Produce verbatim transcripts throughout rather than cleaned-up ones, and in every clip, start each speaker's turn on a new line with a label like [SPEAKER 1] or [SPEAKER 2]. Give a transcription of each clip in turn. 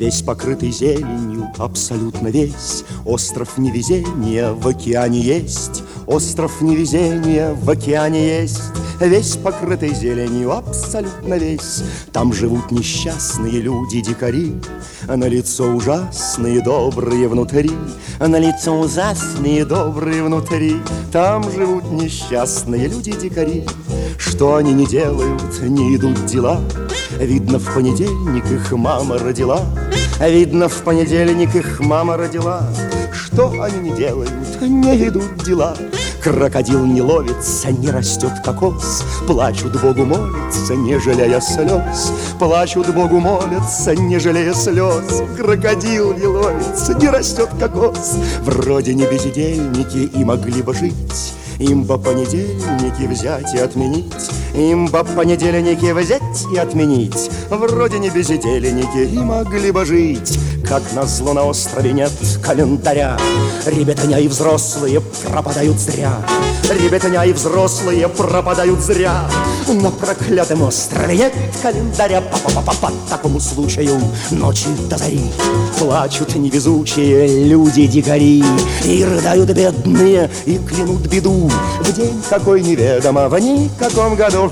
[SPEAKER 1] Весь покрытый зеленью, абсолютно весь. Остров невезения в океане есть. Остров невезения в океане есть. Весь покрытый зеленью, абсолютно весь. Там живут несчастные люди-дикари, на лицо ужасные, добрые внутри. На лицо ужасные, добрые внутри. Там живут несчастные люди-дикари. Что они не делают, не идут дела. Видно, в понедельник их мама родила. Видно, в понедельник их мама родила. Что они не делают, не идут дела. Крокодил не ловится, не растет кокос. Плачут Богу молятся, не жалея слез. Плачут Богу молятся, не жалея слез. Крокодил не ловится, не растет кокос. Вроде не бездельники и могли бы жить. Им бы понедельники взять и отменить. Им бы понедельники взять и отменить. Вроде не бездельники и могли бы жить. Как назло на острове нет календаря. Ребятня и взрослые пропадают зря. Ребятня и взрослые пропадают зря. На проклятом острове нет календаря. По-по-по-по по такому случаю ночи до зари плачут невезучие люди-дикари. И рыдают бедные, и клянут беду в день какой неведомо, в никаком году.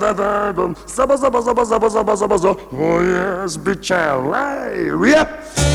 [SPEAKER 1] Заба-заба-заба-заба-заба-заба-заба. Oh yes, bitch, I lie.